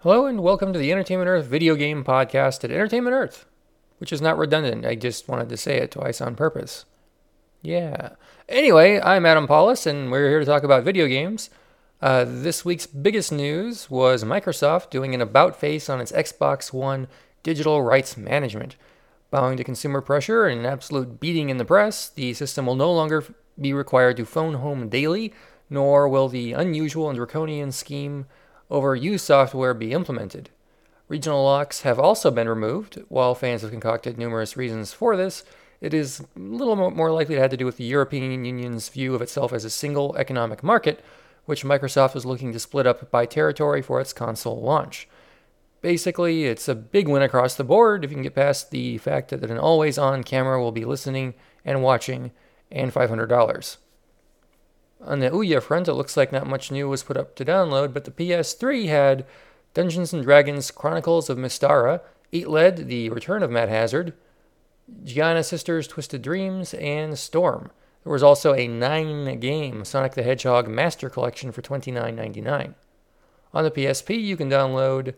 Hello and welcome to the Entertainment Earth video game podcast at Entertainment Earth, which is not redundant. I just wanted to say it twice on purpose. Yeah. Anyway, I'm Adam Paulus and we're here to talk about video games. This week's biggest news was Microsoft doing an about face on its Xbox One digital rights management. Bowing to consumer pressure and an absolute beating in the press, the system will no longer be required to phone home daily, nor will the unusual and draconian scheme over used software be implemented. Regional locks have also been removed. While fans have concocted numerous reasons for this, it is a little more likely to have to do with the European Union's view of itself as a single economic market, which Microsoft is looking to split up by territory for its console launch. Basically, it's a big win across the board if you can get past the fact that an always-on camera will be listening and watching, and $500. On the Ouya front, it looks like not much new was put up to download, but the PS3 had Dungeons & Dragons Chronicles of Mystara, Eat Lead, The Return of Matt Hazard, Gianna Sisters Twisted Dreams, and Storm. There was also a 9-game Sonic the Hedgehog Master Collection for $29.99. On the PSP, you can download...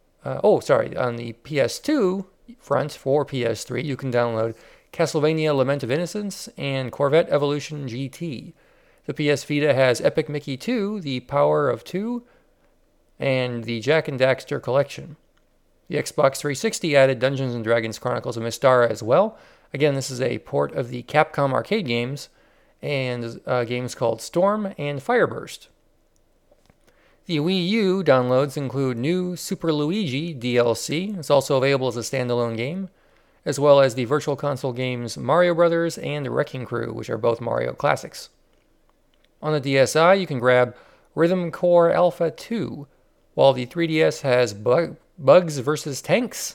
on the PS2 front for PS3, you can download Castlevania Lament of Innocence and Corvette Evolution GT. The PS Vita has Epic Mickey 2, The Power of Two, and the Jak and Daxter collection. The Xbox 360 added Dungeons & Dragons Chronicles of Mystara as well. Again, this is a port of the Capcom arcade games, and games called Storm and Fireburst. The Wii U downloads include new Super Luigi DLC. It's also available as a standalone game, as well as the Virtual Console games Mario Bros. And Wrecking Crew, which are both Mario classics. On the DSi, you can grab Rhythm Core Alpha 2, while the 3DS has Bugs vs. Tanks!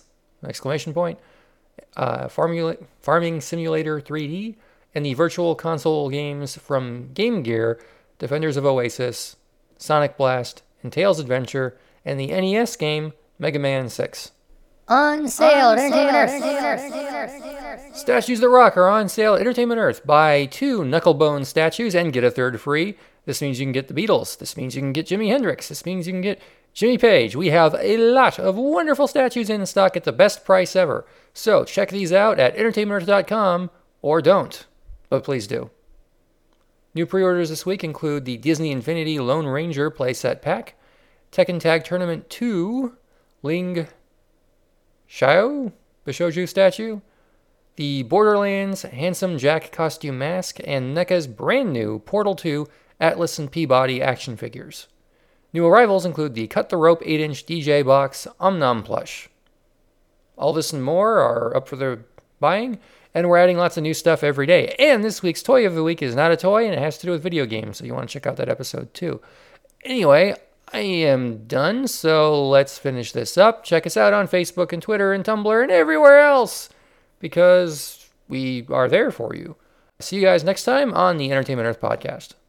Farming Simulator 3D, and the Virtual Console games from Game Gear, Defenders of Oasis, Sonic Blast, and Tails Adventure, and the NES game Mega Man 6. On sale at Entertainment Earth. Statues that rock are on sale at Entertainment Earth. Buy 2 Knucklebone statues and get a third free. This means you can get the Beatles. This means you can get Jimi Hendrix. This means you can get Jimmy Page. We have a lot of wonderful statues in stock at the best price ever. So check these out at entertainmentearth.com, or don't, but please do. New pre-orders this week include the Disney Infinity Lone Ranger playset pack, Tekken Tag Tournament 2, Ling Xiao, Bishoju statue, the Borderlands Handsome Jack costume mask, and NECA's brand new Portal 2 Atlas and Peabody action figures. New arrivals include the Cut the Rope 8-inch DJ box Omnom plush. All this and more are up for the buying, and we're adding lots of new stuff every day. And this week's Toy of the Week is not a toy, and it has to do with video games, so you want to check out that episode too. Anyway, I am done, so let's finish this up. Check us out on Facebook and Twitter and Tumblr and everywhere else, because we are there for you. See you guys next time on the Entertainment Earth podcast.